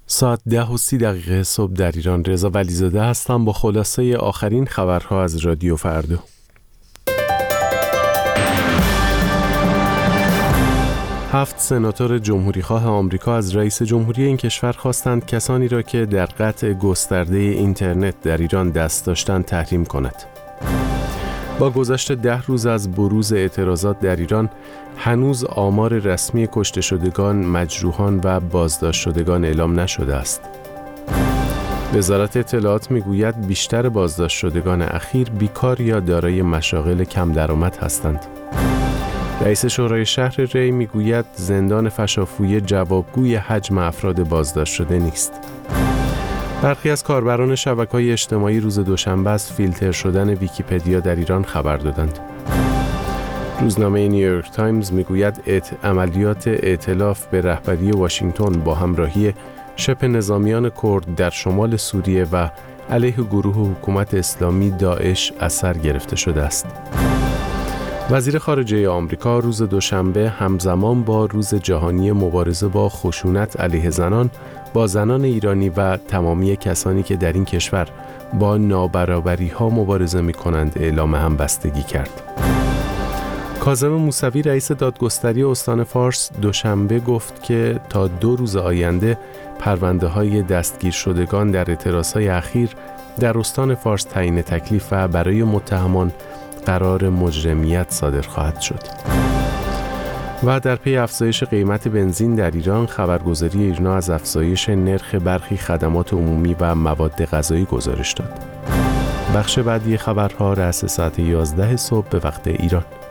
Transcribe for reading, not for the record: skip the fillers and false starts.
ساعت 10:30 صبح در ایران. رضا ولیزاده هستم با خلاصه آخرین خبرها از رادیو فردا. 7 سناتور جمهوریخواه آمریکا از رئیس جمهوری این کشور خواستند کسانی را که در قطع گسترده اینترنت در ایران دست داشتند تحریم کند. با گذشت 10 روز از بروز اعتراضات در ایران، هنوز آمار رسمی کشته شدگان، مجروحان و بازداشت شدگان اعلام نشده است. وزارت اطلاعات میگوید بیشتر بازداشت شدگان اخیر بیکار یا دارای مشاغل کم درآمد هستند. رئیس شورای شهر ری میگوید زندان فشافویه جوابگوی حجم افراد بازداشت شده نیست. برخی از کاربران شبکه‌های اجتماعی روز دوشنبه از فیلتر شدن ویکی‌پدیا در ایران خبر دادند. روزنامه نیویورک تایمز میگوید عملیات ائتلاف به رهبری واشنگتن با همراهی شبه نظامیان کرد در شمال سوریه و علیه گروه حکومت اسلامی داعش اثر گرفته شده است. وزیر خارجه آمریکا روز دوشنبه همزمان با روز جهانی مبارزه با خشونت علیه زنان با زنان ایرانی و تمامی کسانی که در این کشور با نابرابری‌ها مبارزه می‌کنند اعلام همبستگی کرد. کاظم موسوی رئیس دادگستری استان فارس دوشنبه گفت که تا 2 روز آینده پرونده‌های دستگیر شدگان در اعتراض‌های اخیر در استان فارس تعیین تکلیف و برای متهمان قرار مجرمیت صادر خواهد شد. و در پی افزایش قیمت بنزین در ایران، خبرگزاری ایرنا از افزایش نرخ برخی خدمات عمومی و مواد غذایی گزارش داد. بخش بعدی خبرها رأس ساعت 11 صبح به وقت ایران.